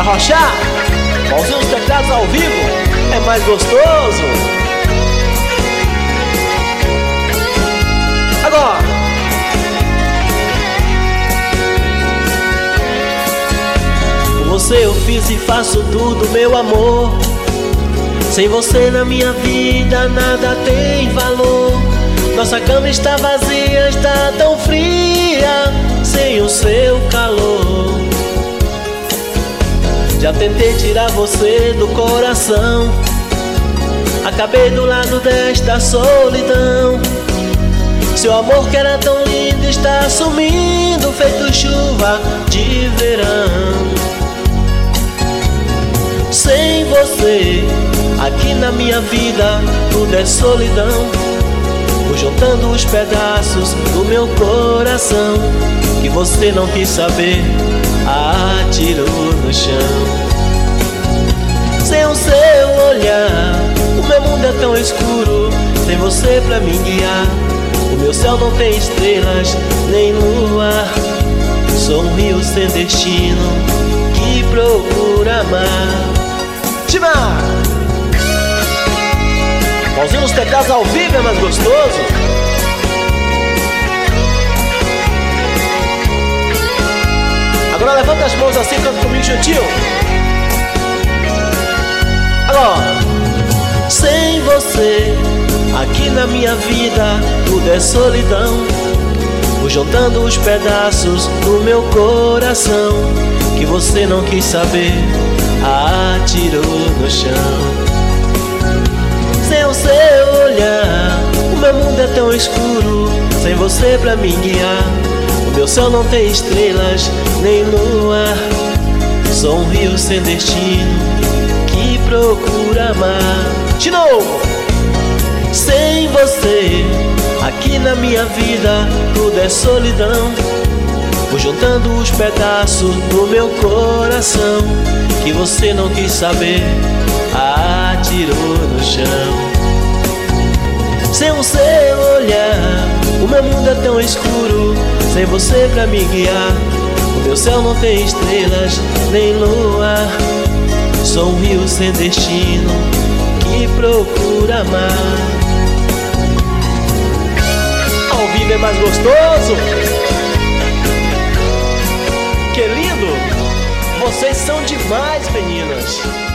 arrochar, Pauzinho nos teclados ao vivo é mais gostoso. Agora por você eu fiz e faço tudo, meu amor. Sem você na minha vida nada tem valor. Nossa cama está vazia, está tão fria, sem o seu calor. Já tentei tirar você do coração, acabei do lado desta solidão. Seu amor que era tão lindo está sumindo, feito chuva de verão. Sem você, aqui na minha vida, tudo é solidão. Vou juntando os pedaços do meu coração, que você não quis saber, atirou no chão. Sem o seu olhar, o meu mundo é tão escuro. Sem você pra me guiar, o meu céu não tem estrelas, nem lua. Sou um rio sem destino, que procura amar. Timar! Pauzinho nos teclados ao vivo é mais gostoso. Agora levanta as mãos assim, canta comigo juntinho. Agora. Sem você, aqui na minha vida, tudo é solidão. Vou juntando os pedaços do meu coração, que você não quis saber, atirou no chão. Sem o seu olhar, o meu mundo é tão escuro. Sem você pra me guiar, o meu céu não tem estrelas, nem lua. Sou um rio sem destino, que procura amar. De novo! Sem você, aqui na minha vida, tudo é solidão. Vou juntando os pedaços do meu coração, que você não quis saber, atirou no chão. Sem o seu olhar, o meu mundo é tão escuro. Sem você pra me guiar, o meu céu não tem estrelas, nem lua. Sou um rio sem destino, que procura amar. Ao vivo é mais gostoso. Que lindo! Vocês são demais, meninas.